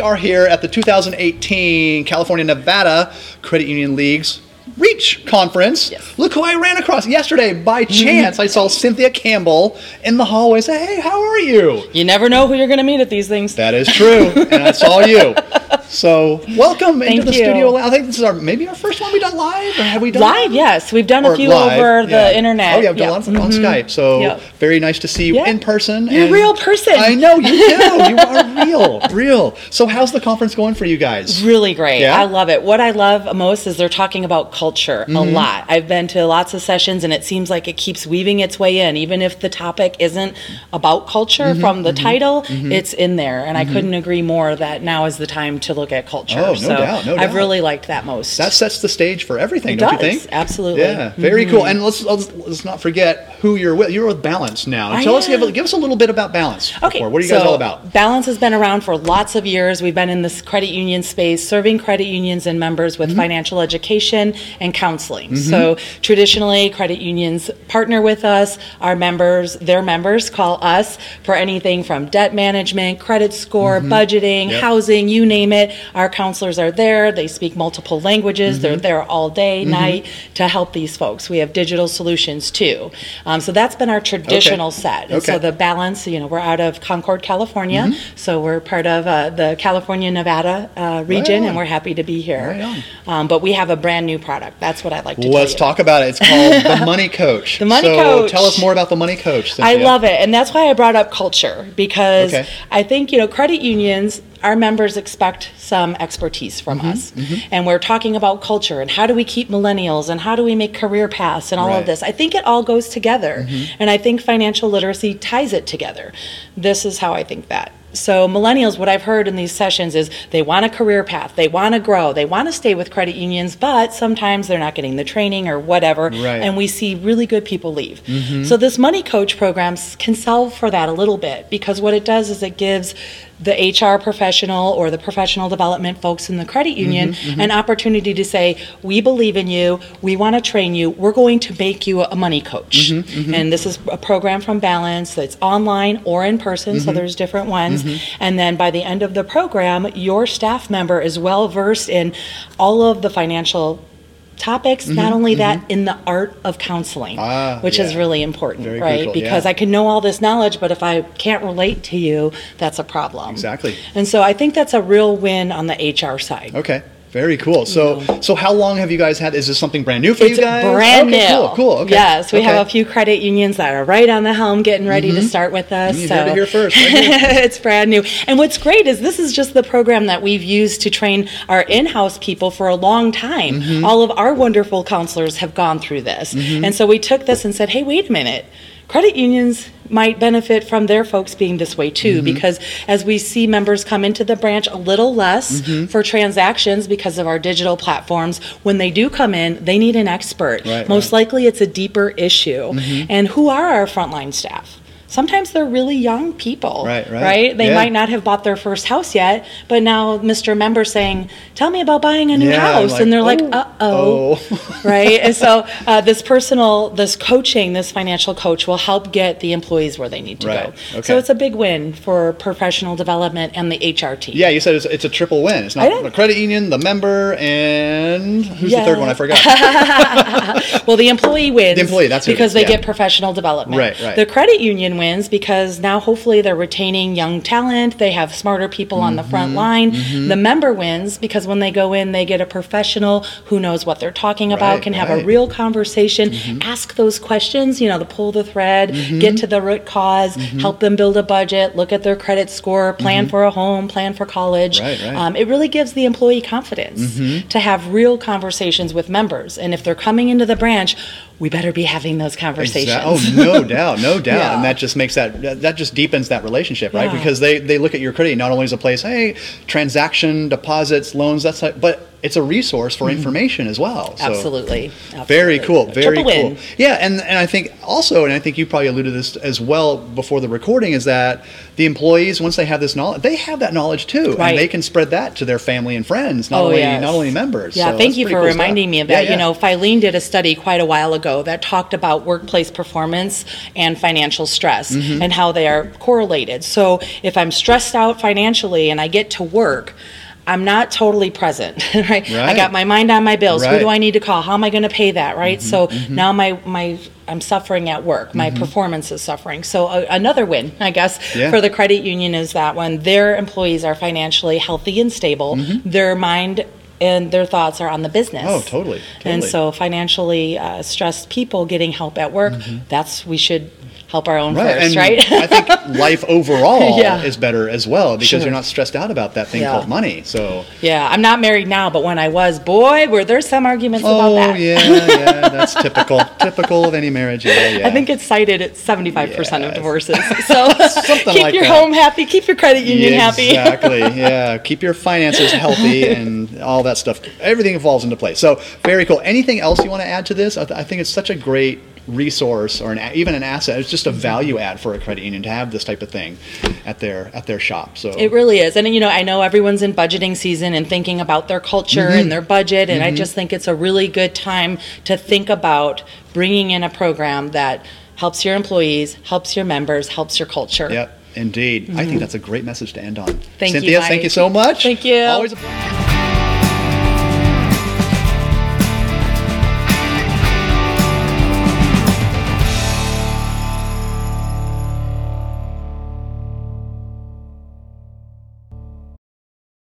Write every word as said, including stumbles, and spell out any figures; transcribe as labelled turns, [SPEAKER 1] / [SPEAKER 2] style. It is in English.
[SPEAKER 1] are here at the two thousand eighteen California Nevada Credit Union League's REACH conference. Yes. Look who I ran across yesterday. By chance, I saw Cynthia Campbell in the hallway. Say, hey, how are you?
[SPEAKER 2] You never know who you're going to meet at these things.
[SPEAKER 1] That is true, and I saw you. So, welcome
[SPEAKER 2] Thank
[SPEAKER 1] into the
[SPEAKER 2] you.
[SPEAKER 1] studio. I think this is our maybe our first one we've done live, or have we done
[SPEAKER 2] live? Yes, we've done
[SPEAKER 1] or
[SPEAKER 2] a few
[SPEAKER 1] live,
[SPEAKER 2] over the
[SPEAKER 1] yeah.
[SPEAKER 2] internet.
[SPEAKER 1] Oh, yeah, we've done
[SPEAKER 2] yep.
[SPEAKER 1] a lot from,
[SPEAKER 2] mm-hmm.
[SPEAKER 1] on Skype. So,
[SPEAKER 2] yep.
[SPEAKER 1] very nice to see you
[SPEAKER 2] yeah.
[SPEAKER 1] in person.
[SPEAKER 2] You're
[SPEAKER 1] and
[SPEAKER 2] a real person.
[SPEAKER 1] I know you do. You are real, real. So, how's the conference going for you guys?
[SPEAKER 2] Really great.
[SPEAKER 1] Yeah?
[SPEAKER 2] I love it. What I love most is they're talking about culture mm-hmm. a lot. I've been to lots of sessions, and it seems like it keeps weaving its way in. Even if the topic isn't about culture
[SPEAKER 1] mm-hmm.
[SPEAKER 2] from the
[SPEAKER 1] mm-hmm.
[SPEAKER 2] title,
[SPEAKER 1] mm-hmm.
[SPEAKER 2] it's in there. And
[SPEAKER 1] mm-hmm.
[SPEAKER 2] I couldn't agree more that now is the time to look at culture.
[SPEAKER 1] Oh, no
[SPEAKER 2] so
[SPEAKER 1] doubt, no
[SPEAKER 2] I've
[SPEAKER 1] doubt.
[SPEAKER 2] really liked that most.
[SPEAKER 1] That sets the stage for everything,
[SPEAKER 2] it
[SPEAKER 1] don't
[SPEAKER 2] does,
[SPEAKER 1] you think?
[SPEAKER 2] Absolutely.
[SPEAKER 1] Yeah, very
[SPEAKER 2] mm-hmm.
[SPEAKER 1] cool. And let's, let's let's not forget who you're with. You're with Balance now.
[SPEAKER 2] I
[SPEAKER 1] Tell us,
[SPEAKER 2] am.
[SPEAKER 1] give, give us a little bit about Balance.
[SPEAKER 2] Okay,
[SPEAKER 1] before. What are you
[SPEAKER 2] so
[SPEAKER 1] guys all about?
[SPEAKER 2] Balance has been around for lots of years. We've been in this credit union space, serving credit unions and members with mm-hmm. financial education and counseling. Mm-hmm. So traditionally, credit unions partner with us. Our members, their members, call us for anything from debt management, credit score, mm-hmm. budgeting,
[SPEAKER 1] yep.
[SPEAKER 2] housing, you name it. Our counselors are there. They speak multiple languages. Mm-hmm. They're there all day, mm-hmm. night to help these folks. We have digital solutions too. Um, so that's been our traditional
[SPEAKER 1] okay.
[SPEAKER 2] set. And
[SPEAKER 1] okay.
[SPEAKER 2] so the Balance, you know, we're out of Concord, California. Mm-hmm. So we're part of uh, the California, Nevada uh, region,
[SPEAKER 1] right
[SPEAKER 2] and we're happy to be here.
[SPEAKER 1] Right
[SPEAKER 2] um, but we have a brand new product. That's what I'd like to
[SPEAKER 1] well,
[SPEAKER 2] tell
[SPEAKER 1] let's
[SPEAKER 2] you
[SPEAKER 1] talk about it. It's called the Money Coach.
[SPEAKER 2] The Money
[SPEAKER 1] so
[SPEAKER 2] Coach.
[SPEAKER 1] Tell us more about the Money Coach, Cynthia.
[SPEAKER 2] I love it. And that's why I brought up culture, because
[SPEAKER 1] okay.
[SPEAKER 2] I think, you know, credit unions, our members expect some expertise from mm-hmm, us. Mm-hmm. And we're talking about culture and how do we keep millennials and how do we make career paths and all
[SPEAKER 1] right.
[SPEAKER 2] of this. I think it all goes together. Mm-hmm. And I think financial literacy ties it together. This is how I think that. So millennials, what I've heard in these sessions is they want a career path, they want to grow, they want to stay with credit unions, but sometimes they're not getting the training or whatever,
[SPEAKER 1] right.
[SPEAKER 2] and we see really good people leave.
[SPEAKER 1] Mm-hmm.
[SPEAKER 2] So this Money Coach program can solve for that a little bit, because what it does is it gives the H R professional or the professional development folks in the credit union
[SPEAKER 1] mm-hmm, mm-hmm.
[SPEAKER 2] an opportunity to say, we believe in you, we want to train you, we're going to make you a money coach. Mm-hmm, mm-hmm. And this is a program from Balance that's online or in person, mm-hmm. so there's different ones. Mm-hmm. And then by the end of the program, your staff member is well versed in all of the financial topics, mm-hmm, not only that, mm-hmm. in the art of counseling, ah, which yeah. is really important, Very right? Crucial, because yeah. I can know all this knowledge, but if I can't relate to you, that's a problem.
[SPEAKER 1] Exactly.
[SPEAKER 2] And so I think that's a real win on the H R side.
[SPEAKER 1] Okay. Very cool. So,
[SPEAKER 2] yeah.
[SPEAKER 1] so how long have you guys had? Is this something brand new for
[SPEAKER 2] it's
[SPEAKER 1] you guys?
[SPEAKER 2] Brand
[SPEAKER 1] okay,
[SPEAKER 2] new.
[SPEAKER 1] Cool. Cool. Okay.
[SPEAKER 2] Yes, we
[SPEAKER 1] okay.
[SPEAKER 2] have a few credit unions that are right on the helm, getting ready
[SPEAKER 1] mm-hmm.
[SPEAKER 2] to start with us.
[SPEAKER 1] You
[SPEAKER 2] so.
[SPEAKER 1] heard it here first. Right here.
[SPEAKER 2] It's brand new. And what's great is this is just the program that we've used to train our in-house people for a long time. Mm-hmm. All of our wonderful counselors have gone through this, mm-hmm. and so we took this and said, "Hey, wait a minute." Credit unions might benefit from their folks being this way too, mm-hmm. because as we see members come into the branch a little less mm-hmm. for transactions because of our digital platforms, when they do come in, they need an expert.
[SPEAKER 1] Right,
[SPEAKER 2] Most
[SPEAKER 1] right.
[SPEAKER 2] likely it's a deeper issue. Mm-hmm. And who are our frontline staff? Sometimes they're really young people,
[SPEAKER 1] right? Right.
[SPEAKER 2] right? They
[SPEAKER 1] yeah.
[SPEAKER 2] might not have bought their first house yet, but now Mister Member saying, "Tell me about buying a new
[SPEAKER 1] yeah,
[SPEAKER 2] house,"
[SPEAKER 1] like,
[SPEAKER 2] and they're
[SPEAKER 1] oh,
[SPEAKER 2] like, "Uh oh,"
[SPEAKER 1] oh.
[SPEAKER 2] right? And so uh, this personal, this coaching, this financial coach will help get the employees where they need to
[SPEAKER 1] right.
[SPEAKER 2] go.
[SPEAKER 1] Okay.
[SPEAKER 2] So it's a big win for professional development and the H R team.
[SPEAKER 1] Yeah, you said it's, it's a triple win. It's not the credit union, the member, and who's
[SPEAKER 2] yeah.
[SPEAKER 1] the third one? I forgot.
[SPEAKER 2] Well, the employee wins.
[SPEAKER 1] The employee, that's who
[SPEAKER 2] because
[SPEAKER 1] it is,
[SPEAKER 2] they
[SPEAKER 1] yeah.
[SPEAKER 2] get professional development.
[SPEAKER 1] Right, right.
[SPEAKER 2] The credit union wins because now hopefully they're retaining young talent. They have smarter people mm-hmm, on the front line. Mm-hmm. The member wins because when they go in, they get a professional who knows what they're talking about,
[SPEAKER 1] right,
[SPEAKER 2] can have
[SPEAKER 1] right.
[SPEAKER 2] a real conversation,
[SPEAKER 1] mm-hmm.
[SPEAKER 2] ask those questions, you know, to pull the thread,
[SPEAKER 1] mm-hmm.
[SPEAKER 2] get to the root cause,
[SPEAKER 1] mm-hmm.
[SPEAKER 2] help them build a budget, look at their credit score, plan
[SPEAKER 1] mm-hmm.
[SPEAKER 2] for a home, plan for college.
[SPEAKER 1] Right, right.
[SPEAKER 2] Um, it really gives the employee confidence
[SPEAKER 1] mm-hmm.
[SPEAKER 2] to have real conversations with members. And if they're coming into the branch, we better be having those conversations.
[SPEAKER 1] Exactly. Oh, no doubt, no doubt.
[SPEAKER 2] Yeah.
[SPEAKER 1] And that just makes that, that just deepens that relationship, right?
[SPEAKER 2] Yeah.
[SPEAKER 1] Because they, they look at your credit not only as a place, hey, transaction, deposits, loans, that's like, but it's a resource for information as well. So
[SPEAKER 2] Absolutely. Absolutely.
[SPEAKER 1] Very cool. Very
[SPEAKER 2] Triple
[SPEAKER 1] cool.
[SPEAKER 2] win.
[SPEAKER 1] Yeah, and, and I think also, and I think you probably alluded to this as well before the recording, is that the employees, once they have this knowledge, they have that knowledge too,
[SPEAKER 2] Right.
[SPEAKER 1] and they can spread that to their family and friends, not
[SPEAKER 2] Oh,
[SPEAKER 1] only
[SPEAKER 2] yes.
[SPEAKER 1] not only members.
[SPEAKER 2] Yeah,
[SPEAKER 1] So
[SPEAKER 2] thank
[SPEAKER 1] that's
[SPEAKER 2] you
[SPEAKER 1] pretty
[SPEAKER 2] for
[SPEAKER 1] cool
[SPEAKER 2] reminding
[SPEAKER 1] stuff.
[SPEAKER 2] me of
[SPEAKER 1] Yeah,
[SPEAKER 2] that.
[SPEAKER 1] yeah.
[SPEAKER 2] You know, Filene did a study quite a while ago that talked about workplace performance and financial stress
[SPEAKER 1] Mm-hmm.
[SPEAKER 2] and how they are correlated. So if I'm stressed out financially and I get to work, I'm not totally present, right? I
[SPEAKER 1] Right.
[SPEAKER 2] got my mind on my bills. Who
[SPEAKER 1] Right.
[SPEAKER 2] do I need to call? How am I going to pay that, right?
[SPEAKER 1] Mm-hmm,
[SPEAKER 2] So now my my I'm suffering at work. My performance is suffering. So a, another win, I guess,
[SPEAKER 1] Yeah.
[SPEAKER 2] for the credit union is that when their employees are financially healthy and stable, their mind and their thoughts are on the business.
[SPEAKER 1] Oh, totally. totally.
[SPEAKER 2] And so financially uh, stressed people getting help at work, that's, we should help our own
[SPEAKER 1] Right,
[SPEAKER 2] first,
[SPEAKER 1] and
[SPEAKER 2] right?
[SPEAKER 1] I think life overall
[SPEAKER 2] Yeah.
[SPEAKER 1] is better as well because
[SPEAKER 2] Sure.
[SPEAKER 1] you're not stressed out about that thing
[SPEAKER 2] Yeah.
[SPEAKER 1] called money. So,
[SPEAKER 2] Yeah, I'm not married now, but when I was, boy, were there some arguments about
[SPEAKER 1] oh
[SPEAKER 2] that.
[SPEAKER 1] yeah, yeah, that's typical, typical of any marriage. Yeah, yeah.
[SPEAKER 2] I think it's cited at seventy-five percent of
[SPEAKER 1] Yes.
[SPEAKER 2] divorces. So
[SPEAKER 1] Something
[SPEAKER 2] keep
[SPEAKER 1] like
[SPEAKER 2] your
[SPEAKER 1] that.
[SPEAKER 2] home happy, keep your credit union
[SPEAKER 1] Yeah,
[SPEAKER 2] happy.
[SPEAKER 1] Exactly. Yeah. Keep your finances healthy and all that stuff. Everything falls into place. So very cool. Anything else you want to add to this? I, th- I think it's such a great resource or an, a- even an asset. It's just a value add for a credit union to have this type of thing at their at their shop. So
[SPEAKER 2] It really is. And, you know, I know everyone's in budgeting season and thinking about their culture
[SPEAKER 1] Mm-hmm.
[SPEAKER 2] and their budget. And I just think it's a really good time to think about bringing in a program that helps your employees, helps your members, helps your culture.
[SPEAKER 1] Yep. Indeed. I think that's a great message to end on.
[SPEAKER 2] Mm-hmm. Thank you,
[SPEAKER 1] Cynthia, thank
[SPEAKER 2] Mike.
[SPEAKER 1] you so much.
[SPEAKER 2] Thank you.
[SPEAKER 1] Always a